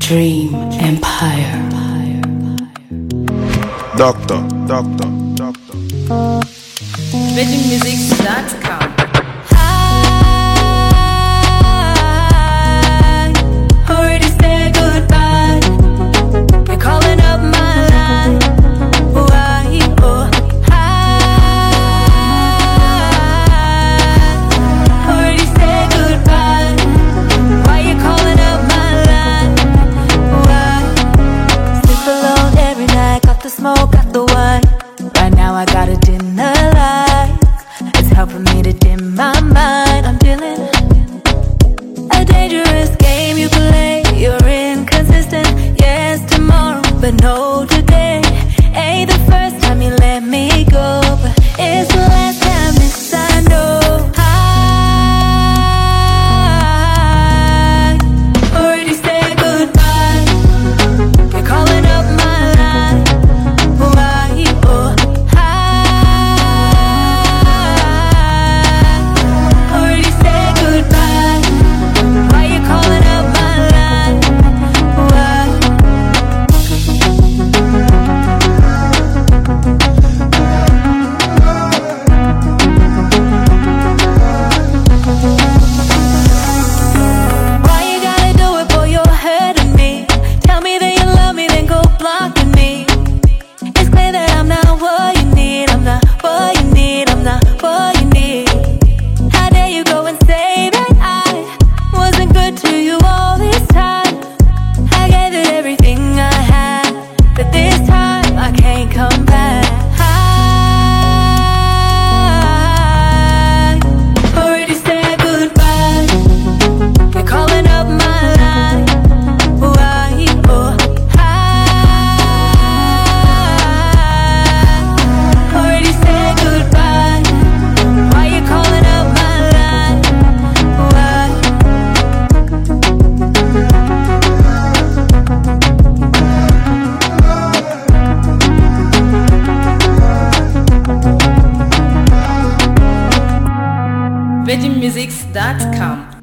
Dream Empire. Doctor. VeggieMusics.com. Already said goodbye. You're calling up my line. Why? Oh, already said goodbye. Why you calling up my line? Why? Sleep alone every night. Got the smoke, got the wine. Right now I got a dinner light. It's helping me to dim my mind. I'm dealing a dangerous game you play. You're inconsistent. Yes, tomorrow, but no today. Ain't the first time you let me go, but it's the last time this I know. I already said goodbye. You're calling up my line. Why? Oh, I already said goodbye. Why you calling up my line? Why? Why you gotta do it, boy, you're hurting me. Tell me that you love me, then go blocking me. It's clear that I'm not what you need. I'm not what you need. I'm not what you need. How dare you go and say that I wasn't good to you all this time? I gave it everything I had, but this time I can't come back. I already said goodbye. You're calling up my line. Why? Oh, I already said goodbye. Why you calling up my line? Why? VeggieMusics.com.